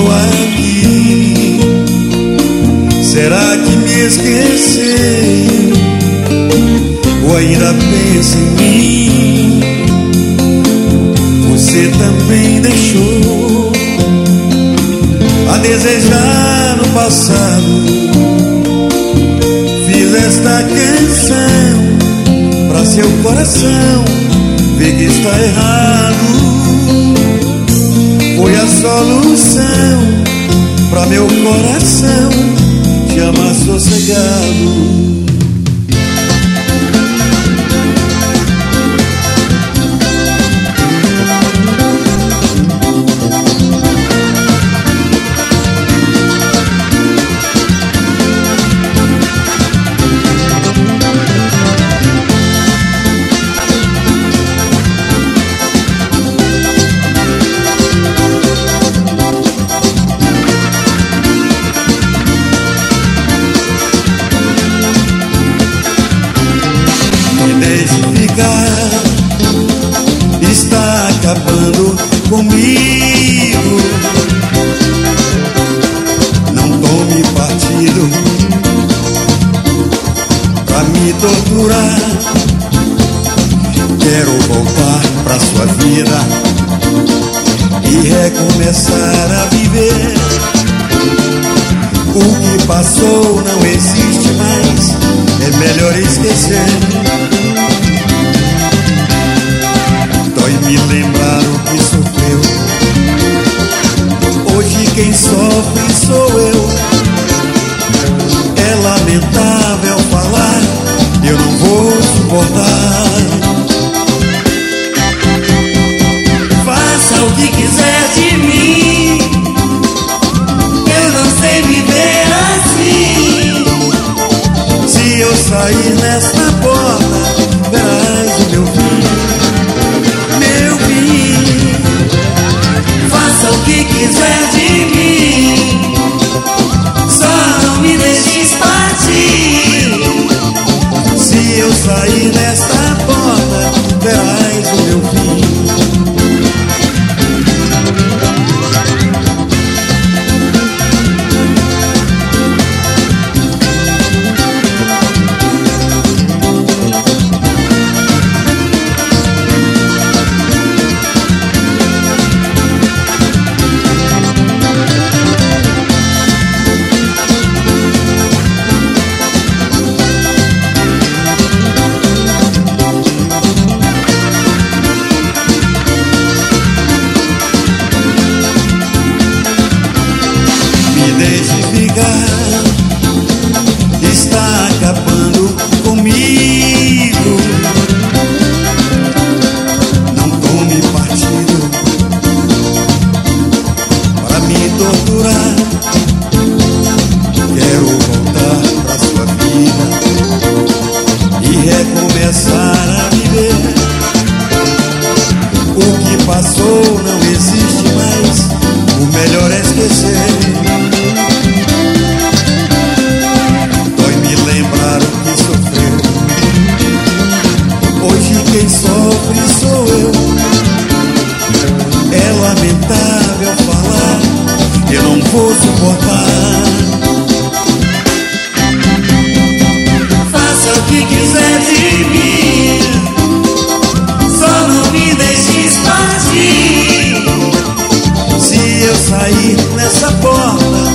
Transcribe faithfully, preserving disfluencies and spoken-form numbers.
aqui. Será que me esqueceu ou ainda pensa em mim? Você também deixou a desejar no passado. Fiz esta canção pra seu coração ver que está errado. Foi a solução pra meu coração te amar sossegado. Está acabando comigo. Não tome partido pra me torturar. Quero voltar pra sua vida e recomeçar a viver. O que passou não existe mais, é melhor esquecer. Me lembrar o que sofreu. Hoje quem sofre sou eu. É lamentável falar, eu não vou suportar. Faça o que quiser de mim, eu não sei viver assim. Se eu sair nesta porta, verás o meu fim. Faça o que quiser de mim, só não me deixes partir. Se eu sair nesta porta, verás o meu fim. Está acabando comigo. Não tome partido para me torturar. Quero voltar pra sua vida e recomeçar a viver. O que passou não existe mais, o melhor é esquecer. Quem sofre sou eu. É lamentável falar, eu não vou suportar. Faça o que quiser de mim, só não me deixes partir. Se eu sair nessa porta,